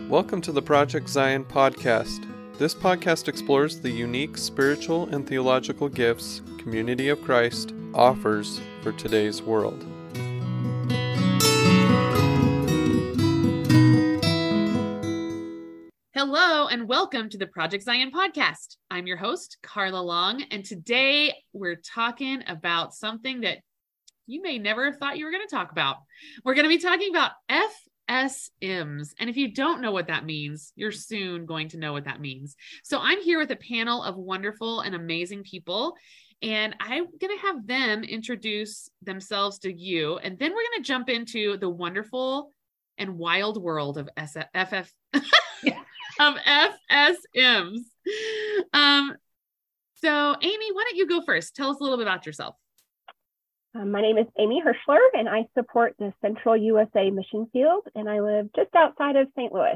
Welcome to the Project Zion podcast. This podcast explores the unique spiritual and theological gifts Community of Christ offers for today's world. Hello and welcome to the Project Zion podcast. I'm your host, Carla Long, and today we're talking about something that you may never have thought you were going to talk about. We're going to be talking about FSMs. And if you don't know what that means, you're soon going to know what that means. So I'm here with a panel of wonderful and amazing people, and I'm going to have them introduce themselves to you. And then we're going to jump into the wonderful and wild world of FSMs. So Amy, why don't you go first? Tell us a little bit about yourself. My name is Amy Hirschler, and I support the Central USA Mission Field, and I live just outside of St. Louis.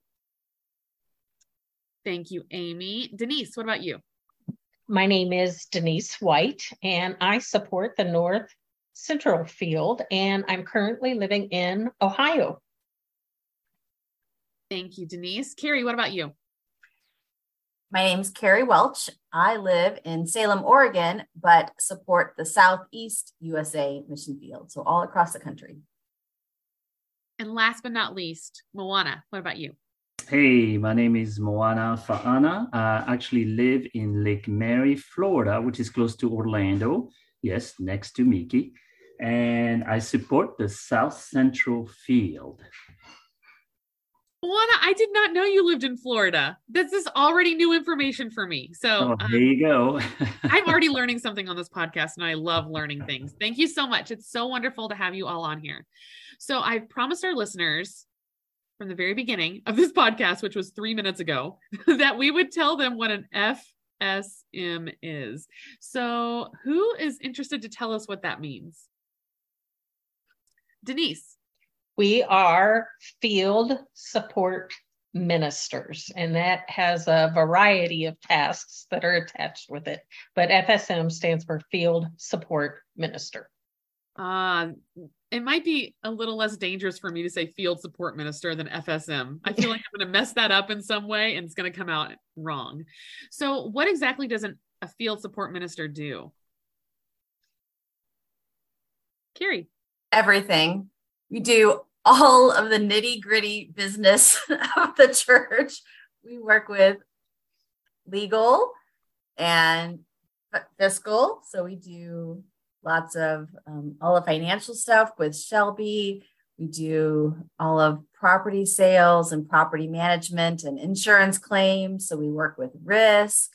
Thank you, Amy. Denise, what about you? My name is Denise White, and I support the North Central Field, and I'm currently living in Ohio. Thank you, Denise. Carrie, what about you? My name's Carrie Welch. I live in Salem, Oregon, but support the Southeast USA Mission Field, so all across the country. And last but not least, Moana, what about you? Hey, my name is Moana Fa'ana. I actually live in Lake Mary, Florida, which is close to Orlando. Yes, next to Mickey. And I support the South Central Field. Moana, I did not know you lived in Florida. This is already new information for me. So there you go. I'm already learning something on this podcast, and I love learning things. Thank you so much. It's so wonderful to have you all on here. So I've promised our listeners from the very beginning of this podcast, which was 3 minutes ago, that we would tell them what an FSM is. So who is interested to tell us what that means? Denise. We are field support ministers, and that has a variety of tasks that are attached with it. But FSM stands for Field Support Minister. It might be a little less dangerous for me to say field support minister than FSM. I feel like I'm going to mess that up in some way, and it's going to come out wrong. So what exactly does a field support minister do? Carrie. Everything. We do all of the nitty-gritty business of the church. We work with legal and fiscal. So we do lots of all the financial stuff with Shelby. We do all of property sales and property management and insurance claims. So we work with risk.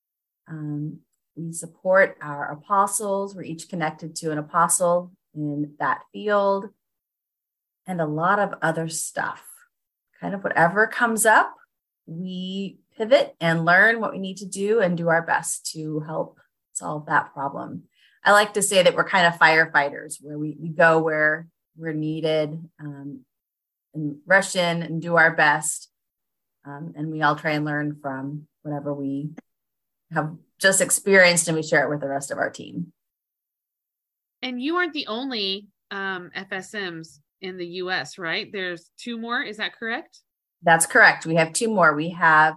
We support our apostles. We're each connected to an apostle in that field. And a lot of other stuff. Kind of whatever comes up, we pivot and learn what we need to do and do our best to help solve that problem. I like to say that we're kind of firefighters, where we go where we're needed and rush in and do our best. And we all try and learn from whatever we have just experienced, and we share it with the rest of our team. And you aren't the only FSMs in the U.S., right? There's two more. Is that correct? That's correct. We have two more. We have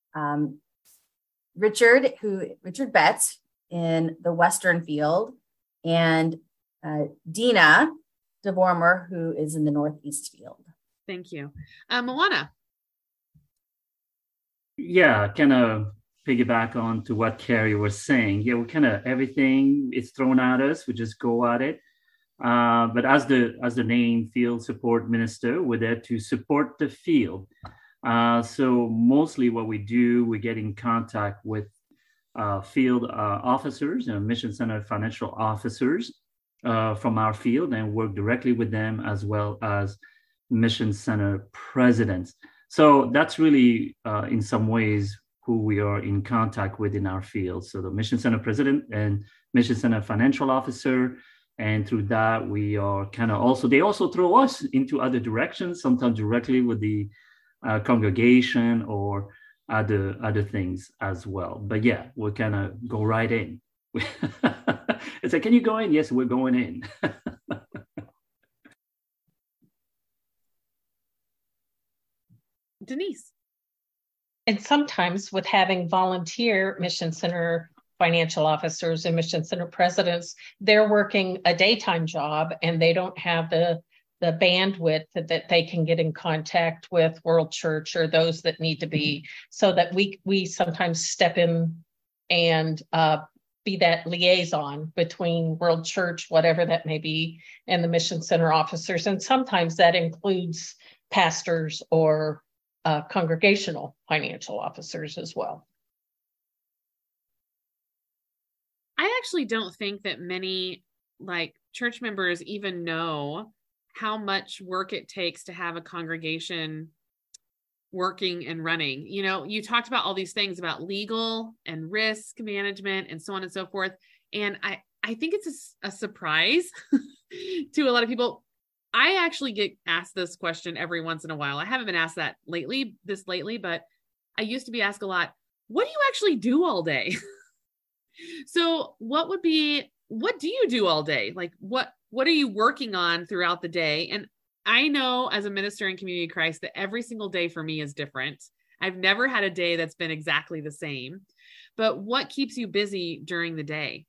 Richard Betts in the Western Field, and Dina DeVormer, who is in the Northeast Field. Thank you. Moana. Yeah, kind of piggyback on to what Carrie was saying. Yeah, we kind of everything is thrown at us. We just go at it. But as the name field support minister, we're there to support the field. So mostly what we do, we get in contact with field officers and mission center financial officers from our field, and work directly with them, as well as mission center presidents. So that's really in some ways who we are in contact with in our field. So the mission center president and mission center financial officer. And through that, we are kind of also, they also throw us into other directions, sometimes directly with the congregation or other things as well. But yeah, we'll kind of go right in. It's like, can you go in? Yes, we're going in. Denise. And sometimes with having volunteer Mission Center financial officers and Mission Center presidents, they're working a daytime job and they don't have the bandwidth that they can get in contact with World Church or those that need to be, so that we sometimes step in and be that liaison between World Church, whatever that may be, and the Mission Center officers. And sometimes that includes pastors or congregational financial officers as well. I actually don't think that many church members even know how much work it takes to have a congregation working and running. You know, you talked about all these things about legal and risk management and so on and so forth. And I think it's a surprise to a lot of people. I actually get asked this question every once in a while. I haven't been asked that lately, but I used to be asked a lot, what do you actually do all day? So what do you do all day? Like what are you working on throughout the day? And I know as a minister in Community of Christ that every single day for me is different. I've never had a day that's been exactly the same, but what keeps you busy during the day?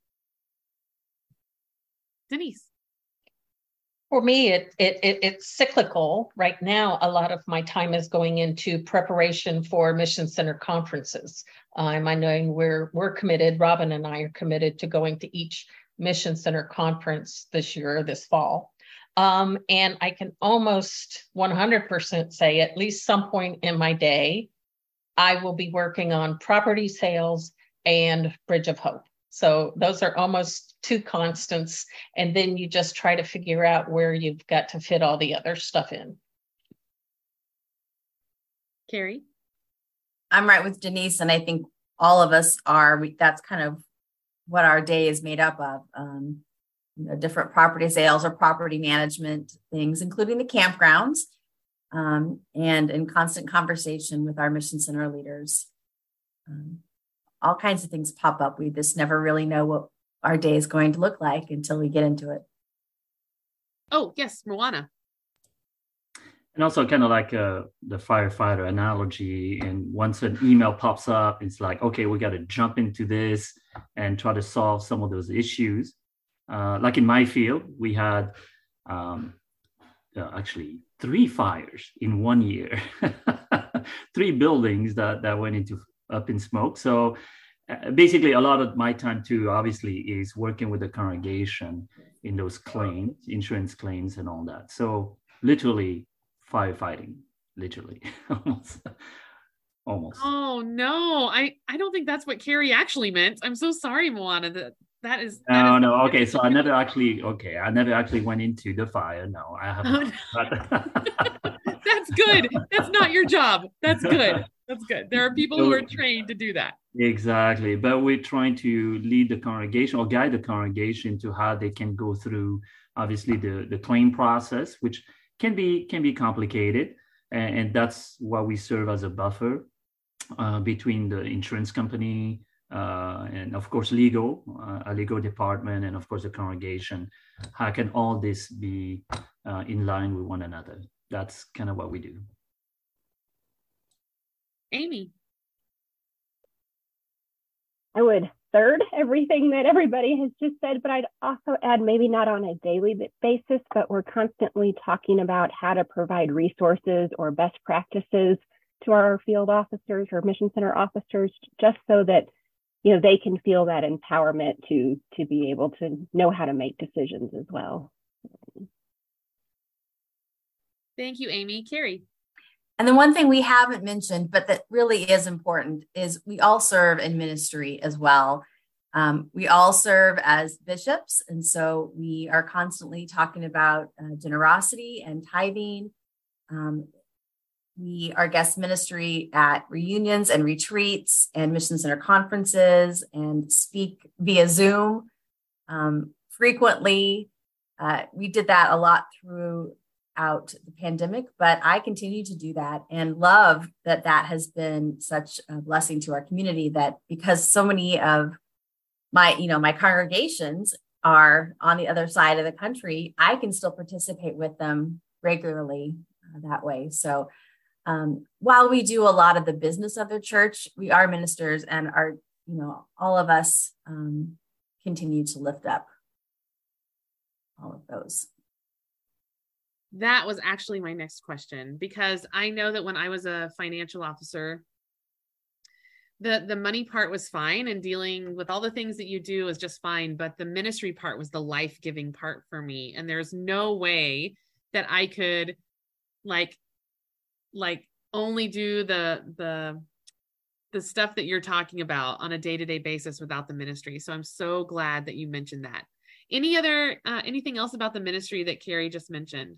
Denise. For me, it's cyclical. Right now, a lot of my time is going into preparation for Mission Center conferences. I know we're committed, Robin and I are committed to going to each Mission Center conference this fall. And I can almost 100% say at least some point in my day, I will be working on property sales and Bridge of Hope. So those are almost two constants. And then you just try to figure out where you've got to fit all the other stuff in. Carrie? I'm right with Denise. And I think all of us are, that's kind of what our day is made up of. Different property sales or property management things, including the campgrounds, and in constant conversation with our Mission Center leaders. All kinds of things pop up. We just never really know what our day is going to look like until we get into it. Oh, yes, Moana. And also kind of like the firefighter analogy. And once an email pops up, it's like, okay, we got to jump into this and try to solve some of those issues. Like in my field, we had actually 3 fires in 1 year, 3 buildings that went up in smoke. So basically a lot of my time too, obviously, is working with the congregation in those claims, insurance claims and all that. So literally firefighting, literally almost. Oh no, I don't think that's what Carrie actually meant. I'm so sorry, Moana. That is okay, so I never actually went into the fire. No, I haven't. That's good. That's not your job. That's good. There are people who are trained to do that. Exactly, but we're trying to lead the congregation or guide the congregation to how they can go through, obviously, the claim process, which can be complicated, and that's why we serve as a buffer between the insurance company and of course a legal department, and of course the congregation. How can all this be in line with one another? That's kind of what we do. Amy? I would third everything that everybody has just said, but I'd also add, maybe not on a daily basis, but we're constantly talking about how to provide resources or best practices to our field officers or Mission Center officers, just so that they can feel that empowerment to be able to know how to make decisions as well. Thank you, Amy. Carrie? And the one thing we haven't mentioned, but that really is important, is we all serve in ministry as well. We all serve as bishops. And so we are constantly talking about generosity and tithing. We are guest ministry at reunions and retreats and Mission Center conferences and speak via Zoom frequently. We did that a lot throughout the pandemic, but I continue to do that and love that has been such a blessing to our community, that because so many of my congregations are on the other side of the country, I can still participate with them regularly that way. So while we do a lot of the business of the church, we are ministers, and all of us continue to lift up all of those. That was actually my next question, because I know that when I was a financial officer, the money part was fine, and dealing with all the things that you do is just fine. But the ministry part was the life-giving part for me. And there's no way that I could like only do the stuff that you're talking about on a day-to-day basis without the ministry. So I'm so glad that you mentioned that. Anything else about the ministry that Carrie just mentioned?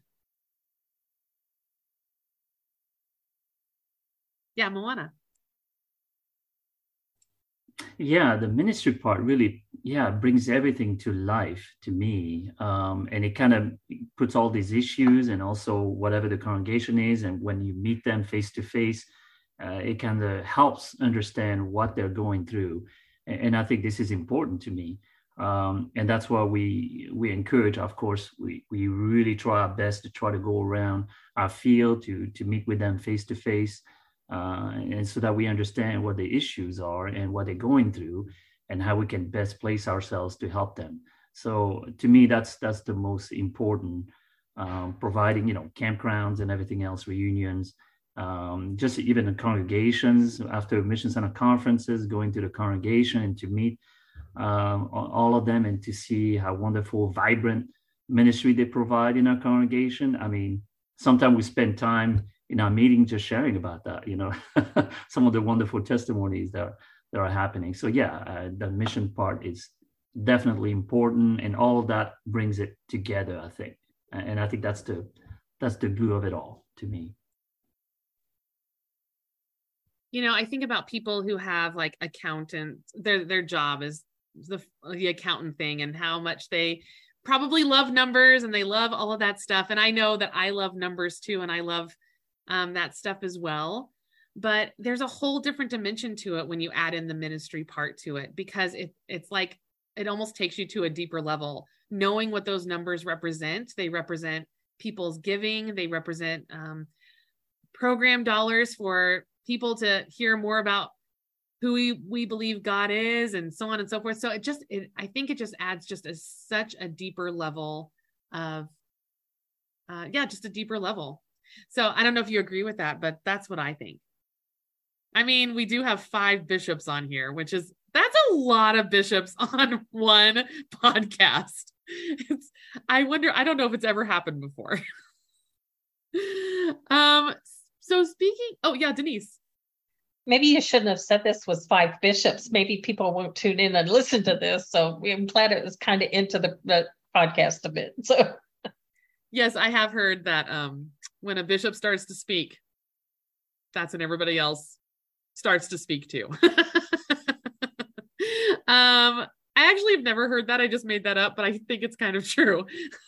Yeah, Moana. Yeah, the ministry part really, brings everything to life to me. And it kind of puts all these issues and also whatever the congregation is. And when you meet them face to face, it kind of helps understand what they're going through. And I think this is important to me. And that's why we encourage, of course, we really try our best to try to go around our field to meet with them face to face. And so that we understand what the issues are and what they're going through and how we can best place ourselves to help them. So to me, that's the most important, providing, campgrounds and everything else, reunions, just even the congregations after Mission Center conferences, going to the congregation and to meet all of them and to see how wonderful, vibrant ministry they provide in our congregation. I mean, sometimes we spend time in our meeting just sharing about that, some of the wonderful testimonies that are happening. So the mission part is definitely important, and all of that brings it together, I think. And I think that's the glue of it all to me. I think about people who have like accountants, their job is the accountant thing, and how much they probably love numbers and they love all of that stuff. And I know that I love numbers too, and I love that stuff as well. But there's a whole different dimension to it when you add in the ministry part to it, because it's like it almost takes you to a deeper level, knowing what those numbers represent. They represent people's giving. They represent program dollars for people to hear more about who we believe God is, and so on and so forth. So I think it just adds just such a deeper level of, just a deeper level. So I don't know if you agree with that, but that's what I think. I mean, we do have 5 bishops on here, that's a lot of bishops on one podcast. I don't know if it's ever happened before. So speaking, Denise. Maybe you shouldn't have said this was 5 bishops. Maybe people won't tune in and listen to this. So I'm glad it was kind of into the podcast a bit. So yes, I have heard that when a bishop starts to speak, that's when everybody else starts to speak too. I actually have never heard that. I just made that up, but I think it's kind of true.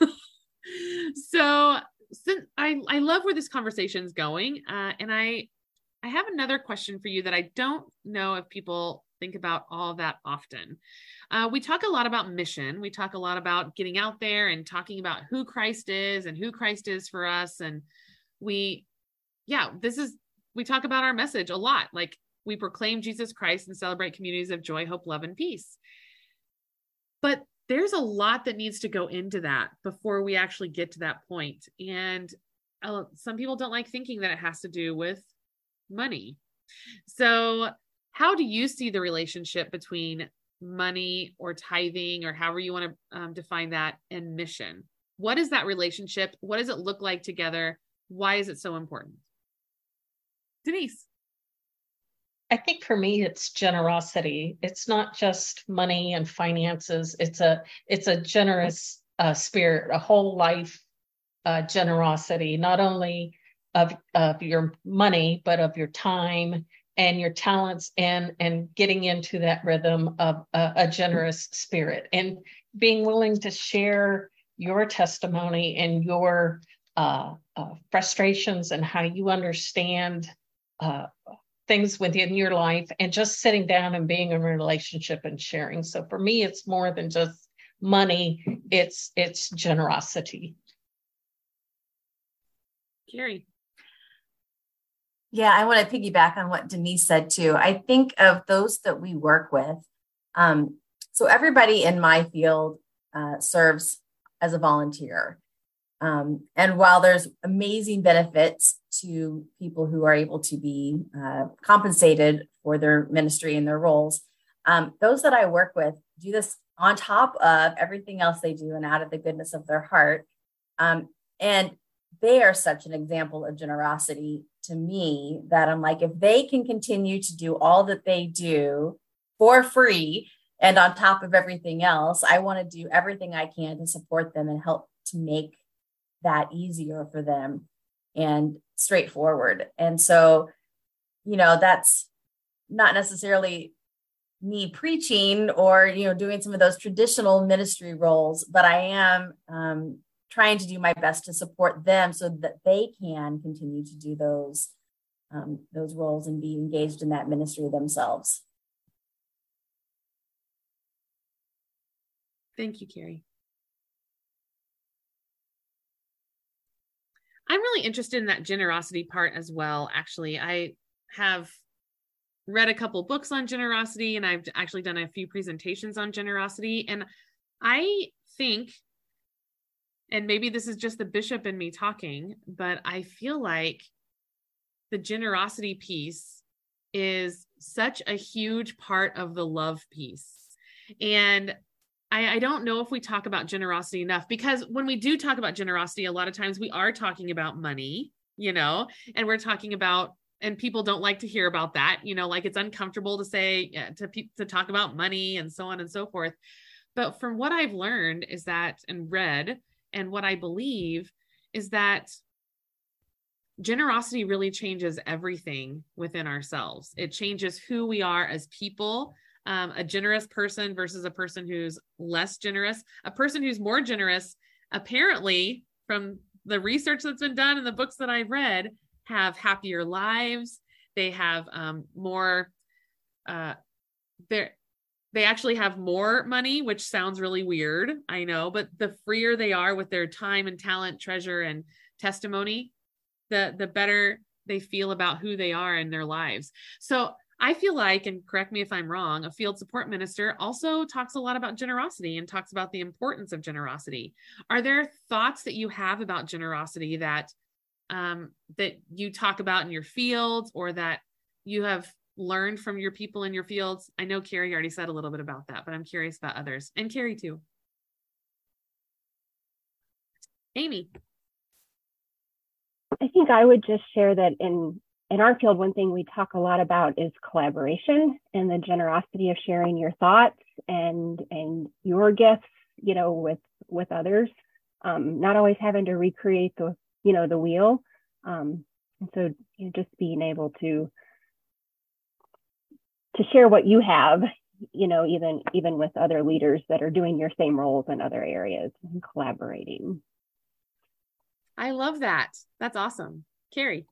So since I love where this conversation is going, and I have another question for you that I don't know if people think about all that often. We talk a lot about mission. We talk a lot about getting out there and talking about who Christ is and who Christ is for us. And we talk about our message a lot. Like, we proclaim Jesus Christ and celebrate communities of joy, hope, love, and peace. But there's a lot that needs to go into that before we actually get to that point. And some people don't like thinking that it has to do with money. So how do you see the relationship between money or tithing, or however you want to define that, and mission? What is that relationship? What does it look like together? Why is it so important? Denise. I think for me, it's generosity. It's not just money and finances. It's a generous spirit, a whole life generosity, not only of your money, but of your time and your talents, and getting into that rhythm of a generous spirit, and being willing to share your testimony and your frustrations and how you understand things within your life, and just sitting down and being in a relationship and sharing. So for me, it's more than just money. It's generosity. Carrie. Yeah, I want to piggyback on what Denise said too. I think of those that we work with. So everybody in my field serves as a volunteer. And while there's amazing benefits to people who are able to be compensated for their ministry and their roles, those that I work with do this on top of everything else they do and out of the goodness of their heart. And they are such an example of generosity to me that I'm like, if they can continue to do all that they do for free and on top of everything else, I want to do everything I can to support them and help to make that easier for them and straightforward. And so, that's not necessarily me preaching or, doing some of those traditional ministry roles, but I am trying to do my best to support them so that they can continue to do those roles and be engaged in that ministry themselves. Thank you, Carrie. I'm really interested in that generosity part as well. Actually, I have read a couple books on generosity, and I've actually done a few presentations on generosity. And I think, and maybe this is just the bishop in me talking, but I feel like the generosity piece is such a huge part of the love piece. And I don't know if we talk about generosity enough, because when we do talk about generosity, a lot of times we are talking about money, and we're talking about, and people don't like to hear about that, like it's uncomfortable to say, to talk about money and so on and so forth. But from what I've learned is that, and read, and what I believe is that generosity really changes everything within ourselves. It changes who we are as people. A generous person versus a person who's less generous, a person who's more generous, apparently from the research that's been done and the books that I've read, have happier lives. They have more, they actually have more money, which sounds really weird, I know, but the freer they are with their time and talent, treasure, and testimony, the better they feel about who they are in their lives. So I feel like, and correct me if I'm wrong, a field support minister also talks a lot about generosity and talks about the importance of generosity. Are there thoughts that you have about generosity that that you talk about in your field, or that you have learned from your people in your fields? I know Carrie already said a little bit about that, but I'm curious about others, and Carrie too. Amy. I think I would just share that in our field, one thing we talk a lot about is collaboration and the generosity of sharing your thoughts and your gifts, with others, not always having to recreate the wheel. And so just being able to share what you have, even with other leaders that are doing your same roles in other areas, and collaborating. I love that. That's awesome. Carrie.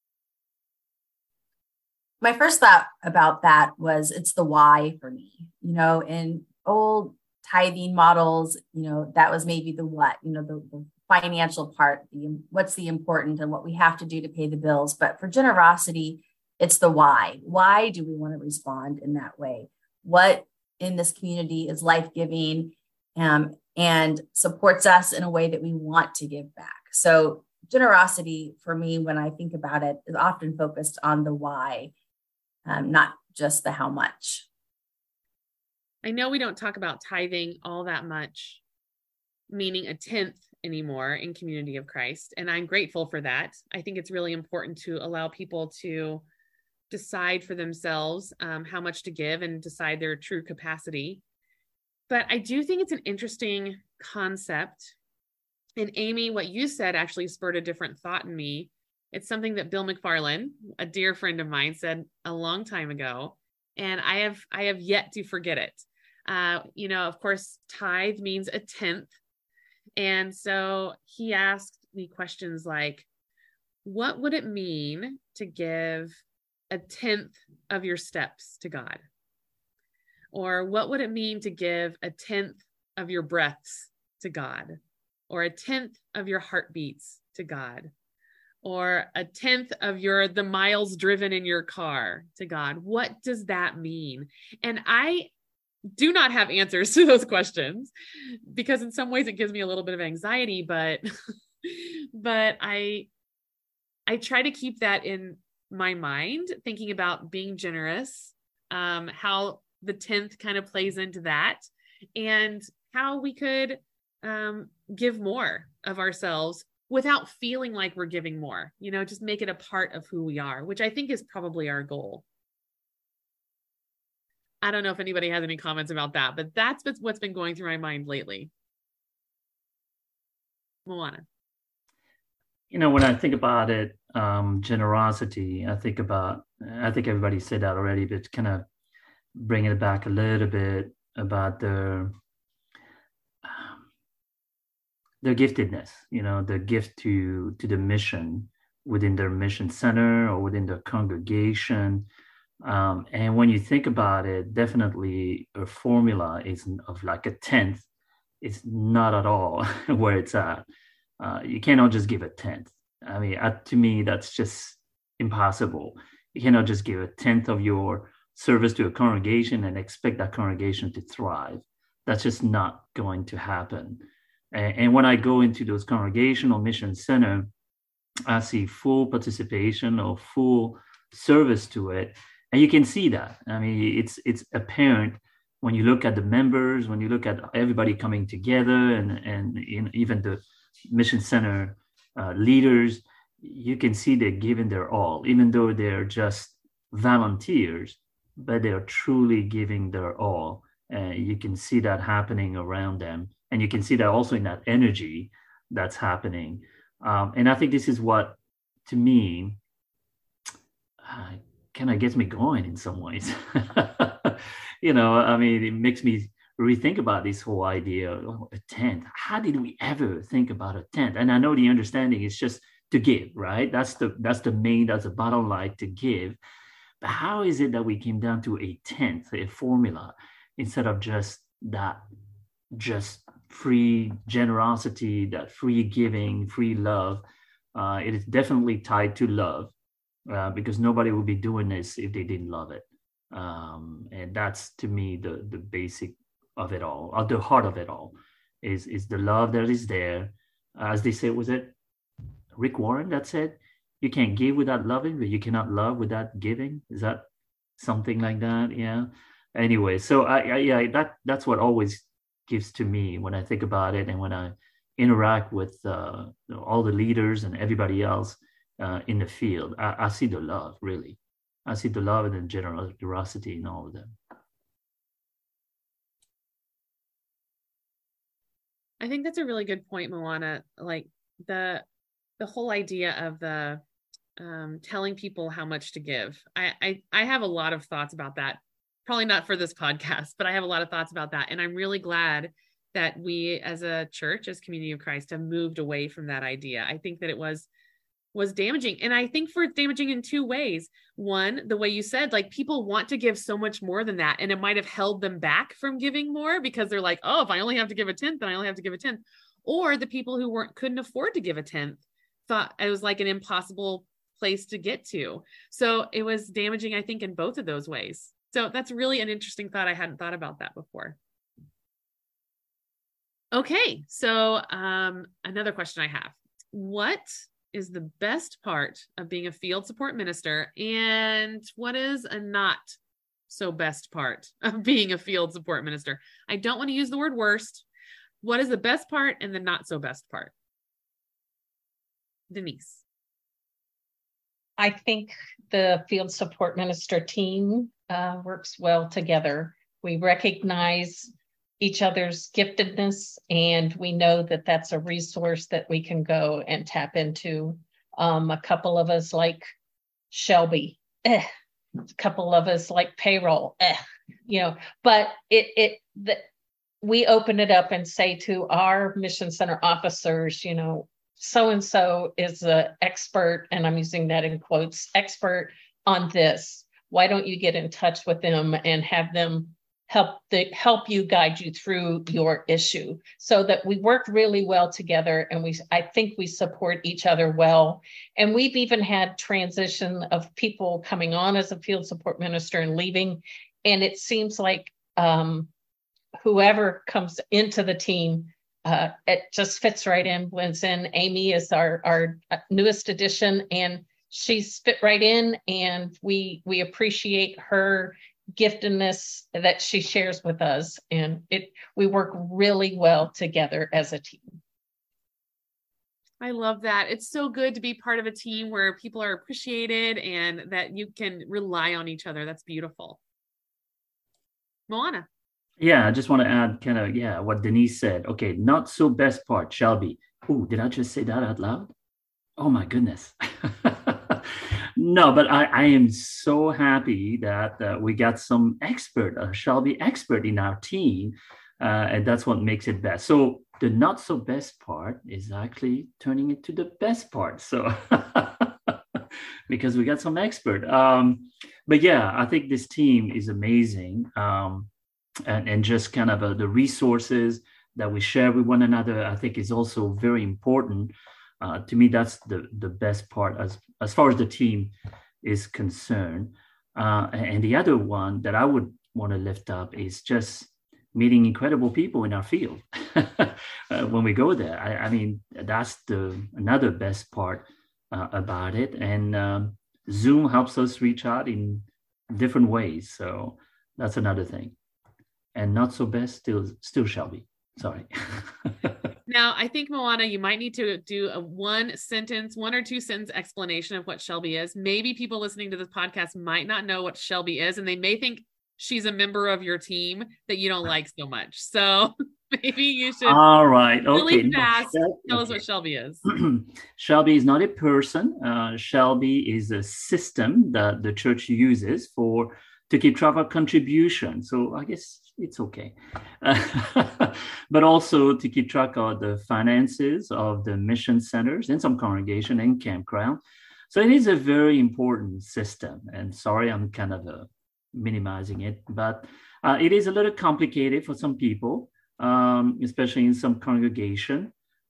My first thought about that was it's the why for me. In old tithing models, that was maybe the what, the financial part, what's the important and what we have to do to pay the bills. But for generosity, it's the why. Why do we want to respond in that way? What in this community is life-giving and supports us in a way that we want to give back? So generosity for me, when I think about it, is often focused on the why, not just the how much. I know we don't talk about tithing all that much, meaning a 10th anymore in Community of Christ. And I'm grateful for that. I think it's really important to allow people to decide for themselves how much to give and decide their true capacity. But I do think it's an interesting concept. And Amy, what you said actually spurred a different thought in me. It's something that Bill McFarland, a dear friend of mine, said a long time ago, and I have yet to forget it. Of course, tithe means a 10th. And so he asked me questions like, what would it mean to give a 10th of your steps to God? Or what would it mean to give a 10th of your breaths to God? Or a 10th of your heartbeats to God? or a tenth of the miles driven in your car to God. What does that mean? And I do not have answers to those questions, because in some ways it gives me a little bit of anxiety, but I try to keep that in my mind, thinking about being generous, how the 10th kind of plays into that, and how we could give more of ourselves without feeling like we're giving more, just make it a part of who we are, which I think is probably our goal. I don't know if anybody has any comments about that, but that's what's been going through my mind lately. Moana. When I think about it, generosity, I think everybody said that already, but kind of bringing it back a little bit about their giftedness, the gift to the mission within their mission center or within their congregation. And when you think about it, definitely a formula is of like a tenth. It's not at all where it's at. You cannot just give a tenth. I mean, to me, that's just impossible. You cannot just give a tenth of your service to a congregation and expect that congregation to thrive. That's just not going to happen. And when I go into those congregational mission center, I see full participation or full service to it. And you can see that. I mean, it's apparent when you look at the members, when you look at everybody coming together, and even the mission center leaders, you can see they're giving their all, even though they're just volunteers, but they're truly giving their all. And you can see that happening around them. And you can see that also in that energy that's happening. And I think this is what, to me, kind of gets me going in some ways. I mean, it makes me rethink about this whole idea of a tenth. How did we ever think about a tenth? And I know the understanding is just to give, right? That's the bottom line, to give. But how is it that we came down to a tenth, a formula, instead of just free generosity, that free giving, free love? It is definitely tied to love, because nobody would be doing this if they didn't love it. And that's, to me, the basic of it all, or the heart of it all, is the love that is there. As they say, was it Rick Warren that said, you can't give without loving, but you cannot love without giving? Is that something like that? Yeah. Anyway, so that's what always gives to me when I think about it, and when I interact with all the leaders and everybody else in the field. I see the love, really. I see the love and the generosity in all of them. I think that's a really good point, Moana. Like the whole idea of the telling people how much to give. I have a lot of thoughts about that. Probably not for this podcast, but I have a lot of thoughts about that. And I'm really glad that we as a church, as Community of Christ, have moved away from that idea. I think that it was damaging. And I think it's damaging in two ways. One, the way you said, like, people want to give so much more than that. And it might have held them back from giving more, because they're like, oh, if I only have to give a tenth, then I only have to give a tenth. Or the people who couldn't afford to give a tenth thought it was like an impossible place to get to. So it was damaging, I think, in both of those ways. So that's really an interesting thought. I hadn't thought about that before. Okay, so another question I have. What is the best part of being a field support minister, and what is a not so best part of being a field support minister? I don't want to use the word worst. What is the best part and the not so best part? Denise. I think the field support minister team works well together. We recognize each other's giftedness, and we know that that's a resource that we can go and tap into. A couple of us like Shelby, a couple of us like payroll, but we open it up and say to our mission center officers, so-and-so is an expert, and I'm using that in quotes, expert on this. Why don't you get in touch with them and have them help you guide you through your issue, so that we work really well together, and I think we support each other well. And we've even had transition of people coming on as a field support minister and leaving, and it seems like whoever comes into the team, it just fits right in, blends in. Amy is our newest addition, and she's fit right in, and we appreciate her giftedness that she shares with us, and we work really well together as a team. I love that. It's so good to be part of a team where people are appreciated and that you can rely on each other. That's beautiful. Moana. Yeah, I just want to add kind of, what Denise said. Okay, not so best part, Shelby. Oh, did I just say that out loud? Oh my goodness. No, but I am so happy that we got some Shelby expert in our team, and that's what makes it best. So the not so best part is actually turning into the best part. So because we got some expert. But yeah, I think this team is amazing, and just kind of the resources that we share with one another, I think is also very important. To me, that's the best part as far as the team is concerned. And the other one that I would want to lift up is just meeting incredible people in our field when we go there. I mean, that's another best part about it. And Zoom helps us reach out in different ways. So that's another thing. And not so best, still Shelby. Sorry. Now, I think, Moana, you might need to do a 1 or 2 sentence explanation of what Shelby is. Maybe people listening to this podcast might not know what Shelby is, and they may think she's a member of your team that you don't like so much. So maybe you should. All right. Okay. Really fast. Tell us what Shelby is. Shelby is not a person. Shelby is a system that the church uses to keep track of contribution. So I guess it's okay. But also to keep track of the finances of the mission centers and some congregation and campground. So it is a very important system. And sorry, I'm kind of minimizing it, but it is a little complicated for some people, especially in some congregation.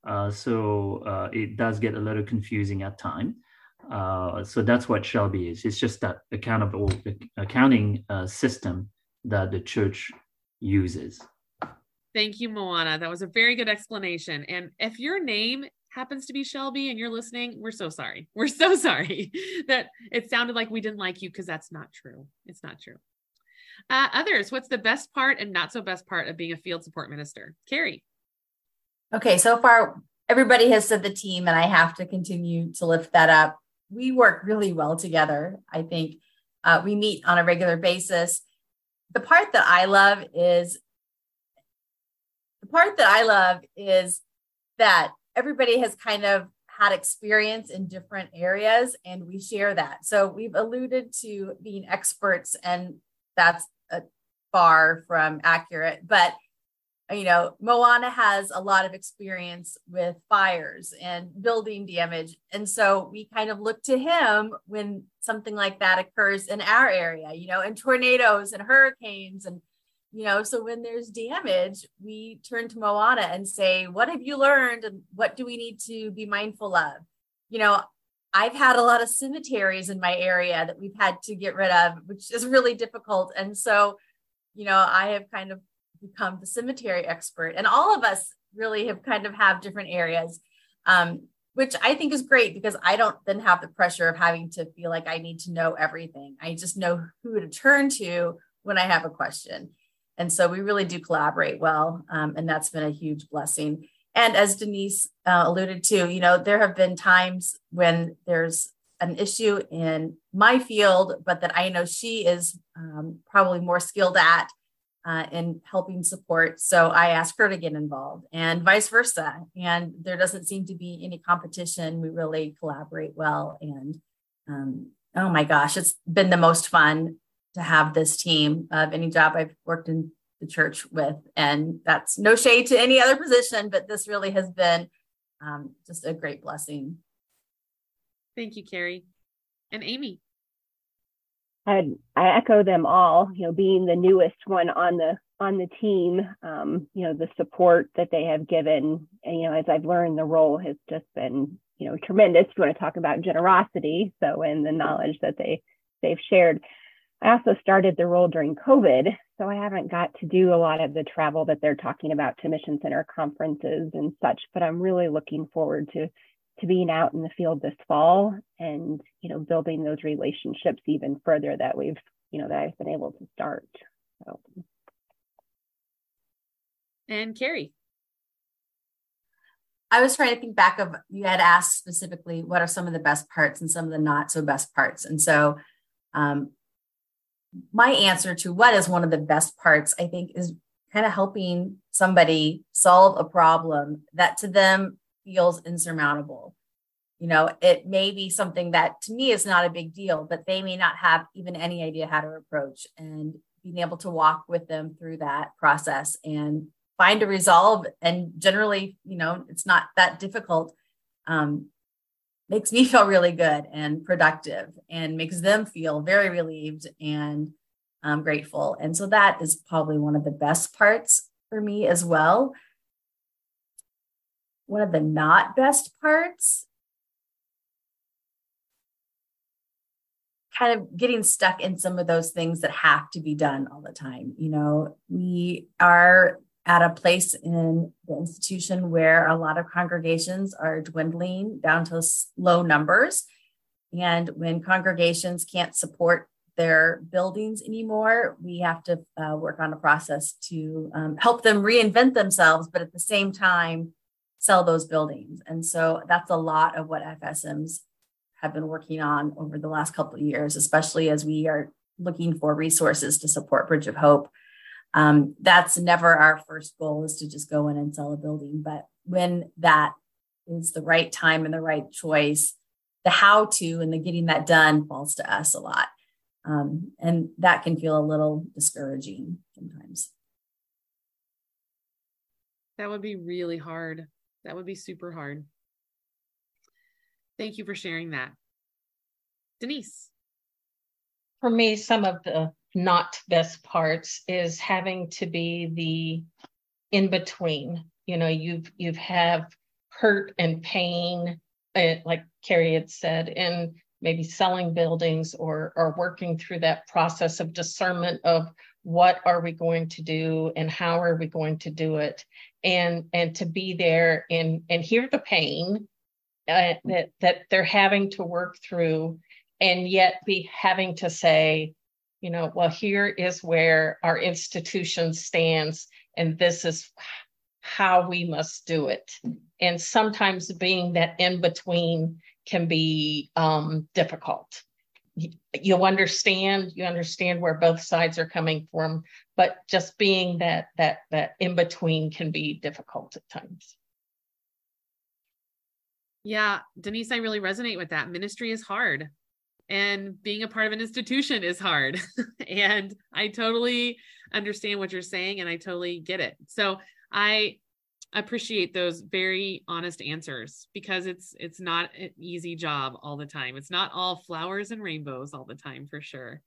So it does get a little confusing at times. So that's what Shelby is. It's just that accounting system that the church uses. Thank you, Moana. That was a very good explanation. And if your name happens to be Shelby and you're listening, we're so sorry. We're so sorry that it sounded like we didn't like you, because that's not true. It's not true. Others, what's the best part and not so best part of being a field support minister? Carrie. Okay, so far everybody has said the team, and I have to continue to lift that up. We work really well together. I think we meet on a regular basis. The part that I love is that everybody has kind of had experience in different areas, and we share that. So we've alluded to being experts, and that's far from accurate, but Moana has a lot of experience with fires and building damage. And so we kind of look to him when something like that occurs in our area, and tornadoes and hurricanes. And, so when there's damage, we turn to Moana and say, what have you learned? And what do we need to be mindful of? I've had a lot of cemeteries in my area that we've had to get rid of, which is really difficult. And so, I have kind of become the cemetery expert, and all of us really have different areas, which I think is great, because I don't then have the pressure of having to feel like I need to know everything. I just know who to turn to when I have a question. And so we really do collaborate well. And that's been a huge blessing. And as Denise alluded to, there have been times when there's an issue in my field, but that I know she is probably more skilled at in helping support. So I ask her to get involved, and vice versa. And there doesn't seem to be any competition. We really collaborate well. And oh my gosh, it's been the most fun to have this team of any job I've worked in the church with. And that's no shade to any other position, but this really has been just a great blessing. Thank you, Carrie. And Amy. I echo them all, being the newest one on the team, the support that they have given, and, as I've learned, the role has just been, tremendous. You want to talk about generosity. So, and the knowledge that they've shared. I also started the role during COVID, so I haven't got to do a lot of the travel that they're talking about to Mission Center conferences and such, but I'm really looking forward to being out in the field this fall and, building those relationships even further that that I've been able to start. So. And Carrie. I was trying to think back of, you had asked specifically, what are some of the best parts and some of the not so best parts? And so my answer to what is one of the best parts, I think, is kind of helping somebody solve a problem that to them feels insurmountable. It may be something that to me is not a big deal, but they may not have even any idea how to approach, and being able to walk with them through that process and find a resolve. And generally, it's not that difficult. Makes me feel really good and productive, and makes them feel very relieved and grateful. And so that is probably one of the best parts for me as well. One of the not best parts, kind of getting stuck in some of those things that have to be done all the time. We are at a place in the institution where a lot of congregations are dwindling down to low numbers. And when congregations can't support their buildings anymore, we have to work on a process to help them reinvent themselves, but at the same time, sell those buildings. And so that's a lot of what FSMs have been working on over the last couple of years, especially as we are looking for resources to support Bridge of Hope. That's never our first goal, is to just go in and sell a building. But when that is the right time and the right choice, the how to and the getting that done falls to us a lot. And that can feel a little discouraging sometimes. That would be really hard. That would be super hard. Thank you for sharing that. Denise. For me, some of the not best parts is having to be the in between. You've have hurt and pain, like Carrie had said, in maybe selling buildings or working through that process of discernment of what are we going to do and how are we going to do it, and to be there and hear the pain that they're having to work through, and yet be having to say, well, here is where our institution stands, and this is how we must do it. And sometimes being that in between can be difficult. You understand where both sides are coming from, but just being that in between can be difficult at times. Yeah, Denise, I really resonate with that. Ministry is hard, and being a part of an institution is hard. And I totally understand what you're saying, and I totally get it. So I appreciate those very honest answers, because it's not an easy job all the time. It's not all flowers and rainbows all the time, for sure.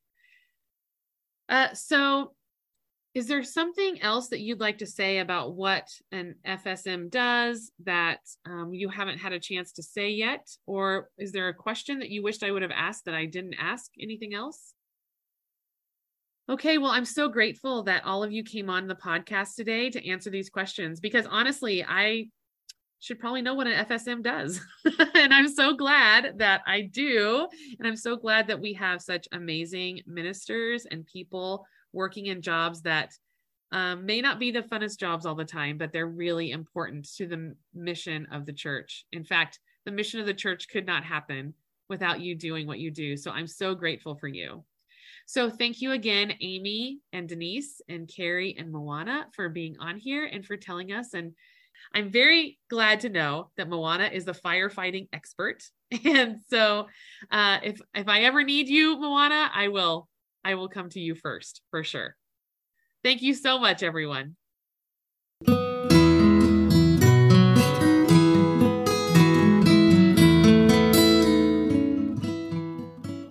So is there something else that you'd like to say about what an FSM does that you haven't had a chance to say yet? Or is there a question that you wished I would have asked that I didn't ask? Anything else? Okay, well, I'm so grateful that all of you came on the podcast today to answer these questions, because honestly, I should probably know what an FSM does. And I'm so glad that I do. And I'm so glad that we have such amazing ministers and people working in jobs that may not be the funnest jobs all the time, but they're really important to the mission of the church. In fact, the mission of the church could not happen without you doing what you do. So I'm so grateful for you. So thank you again, Amy and Denise and Carrie and Moana, for being on here and for telling us. And I'm very glad to know that Moana is a firefighting expert. And so if I ever need you, Moana, I will come to you first, for sure. Thank you so much, everyone.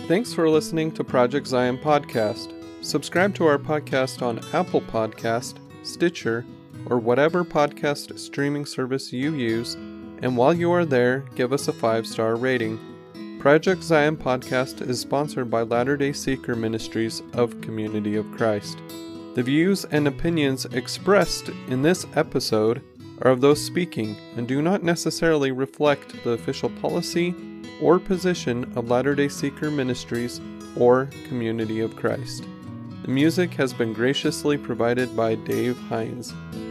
Thanks for listening to Project Zion Podcast. Subscribe to our podcast on Apple Podcast, Stitcher, or whatever podcast streaming service you use, and while you are there, give us a 5-star rating. Project Zion Podcast is sponsored by Latter-day Seeker Ministries of Community of Christ. The views and opinions expressed in this episode are of those speaking and do not necessarily reflect the official policy or position of Latter-day Seeker Ministries or Community of Christ. The music has been graciously provided by Dave Hines.